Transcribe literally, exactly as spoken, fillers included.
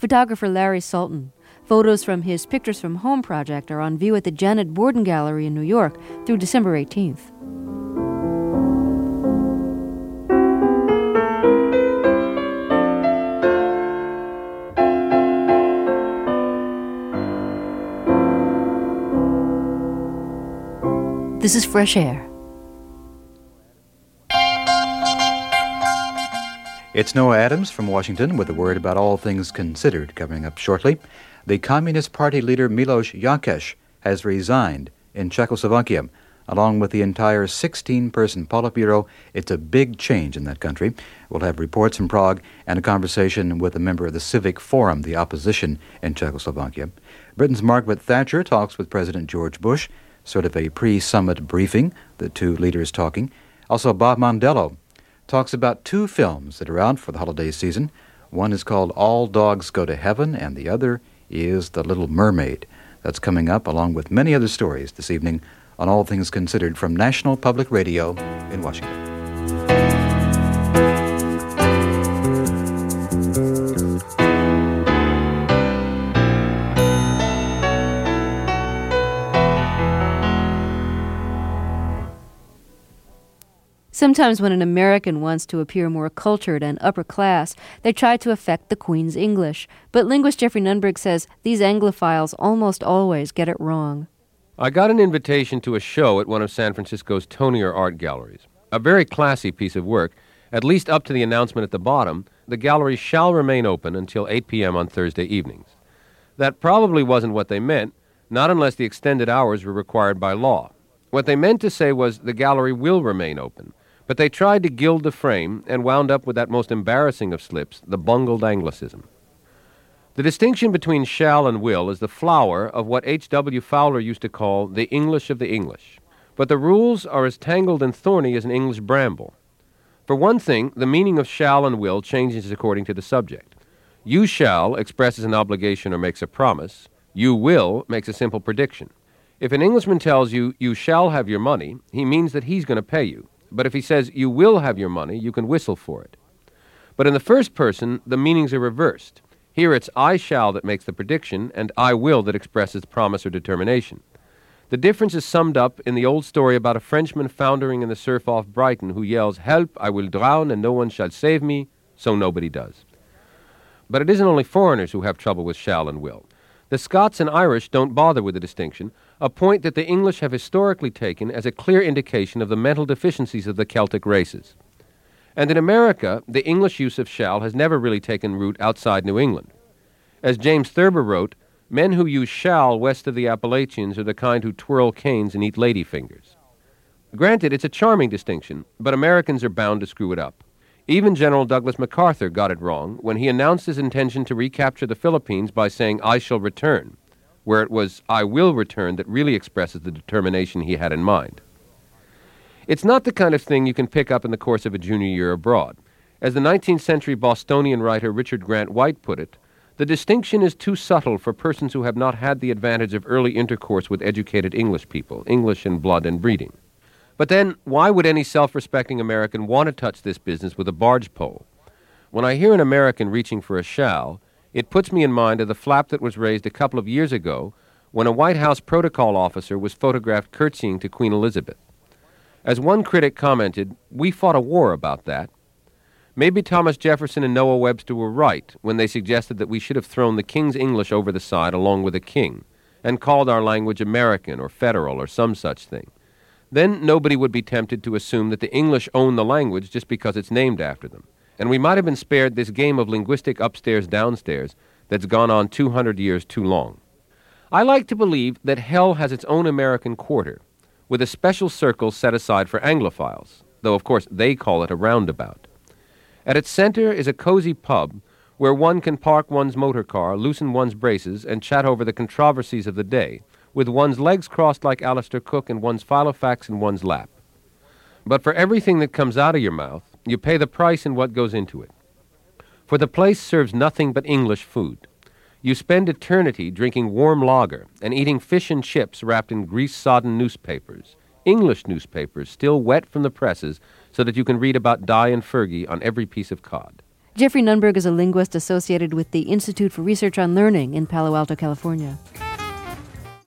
photographer Larry Sultan. Photos from his Pictures from Home project are on view at the Janet Borden Gallery in New York through December eighteenth. This is Fresh Air. It's Noah Adams from Washington with a word about all things considered coming up shortly. The Communist Party leader Miloš Jakeš has resigned in Czechoslovakia, along with the entire sixteen-person Politburo. It's a big change in that country. We'll have reports from Prague and a conversation with a member of the Civic Forum, the opposition in Czechoslovakia. Britain's Margaret Thatcher talks with President George Bush, sort of a pre-summit briefing, the two leaders talking. Also, Bob Mondello talks about two films that are out for the holiday season. One is called All Dogs Go to Heaven, and the other is The Little Mermaid. That's coming up, along with many other stories this evening on All Things Considered from National Public Radio in Washington. Sometimes when an American wants to appear more cultured and upper class, they try to affect the Queen's English. But linguist Jeffrey Nunberg says these Anglophiles almost always get it wrong. I got an invitation to a show at one of San Francisco's Tonier art galleries. A very classy piece of work, at least up to the announcement at the bottom, the gallery shall remain open until eight p.m. on Thursday evenings. That probably wasn't what they meant, not unless the extended hours were required by law. What they meant to say was the gallery will remain open. But they tried to gild the frame and wound up with that most embarrassing of slips, the bungled Anglicism. The distinction between shall and will is the flower of what H W Fowler used to call the English of the English. But the rules are as tangled and thorny as an English bramble. For one thing, the meaning of shall and will changes according to the subject. You shall expresses an obligation or makes a promise. You will makes a simple prediction. If an Englishman tells you, you shall have your money, he means that he's going to pay you. But if he says, you will have your money, you can whistle for it. But in the first person, the meanings are reversed. Here it's I shall that makes the prediction, and I will that expresses promise or determination. The difference is summed up in the old story about a Frenchman foundering in the surf off Brighton who yells, help, I will drown, and no one shall save me, so nobody does. But it isn't only foreigners who have trouble with shall and will. The Scots and Irish don't bother with the distinction, a point that the English have historically taken as a clear indication of the mental deficiencies of the Celtic races. And in America, the English use of shall has never really taken root outside New England. As James Thurber wrote, men who use shall west of the Appalachians are the kind who twirl canes and eat ladyfingers. Granted, it's a charming distinction, but Americans are bound to screw it up. Even General Douglas MacArthur got it wrong when he announced his intention to recapture the Philippines by saying, I shall return, where it was I will return that really expresses the determination he had in mind. It's not the kind of thing you can pick up in the course of a junior year abroad. As the nineteenth century Bostonian writer Richard Grant White put it, the distinction is too subtle for persons who have not had the advantage of early intercourse with educated English people, English in blood and breeding. But then, why would any self-respecting American want to touch this business with a barge pole? When I hear an American reaching for a shall, it puts me in mind of the flap that was raised a couple of years ago when a White House protocol officer was photographed curtsying to Queen Elizabeth. As one critic commented, we fought a war about that. Maybe Thomas Jefferson and Noah Webster were right when they suggested that we should have thrown the King's English over the side along with the King and called our language American or federal or some such thing. Then nobody would be tempted to assume that the English own the language just because it's named after them. And we might have been spared this game of linguistic upstairs-downstairs that's gone on two hundred years too long. I like to believe that hell has its own American quarter, with a special circle set aside for Anglophiles, though of course they call it a roundabout. At its center is a cozy pub where one can park one's motor car, loosen one's braces, and chat over the controversies of the day, with one's legs crossed like Alistair Cook and one's Filofax in one's lap. But for everything that comes out of your mouth, you pay the price in what goes into it. For the place serves nothing but English food. You spend eternity drinking warm lager and eating fish and chips wrapped in grease-sodden newspapers, English newspapers still wet from the presses so that you can read about Di and Fergie on every piece of cod. Jeffrey Nunberg is a linguist associated with the Institute for Research on Learning in Palo Alto, California.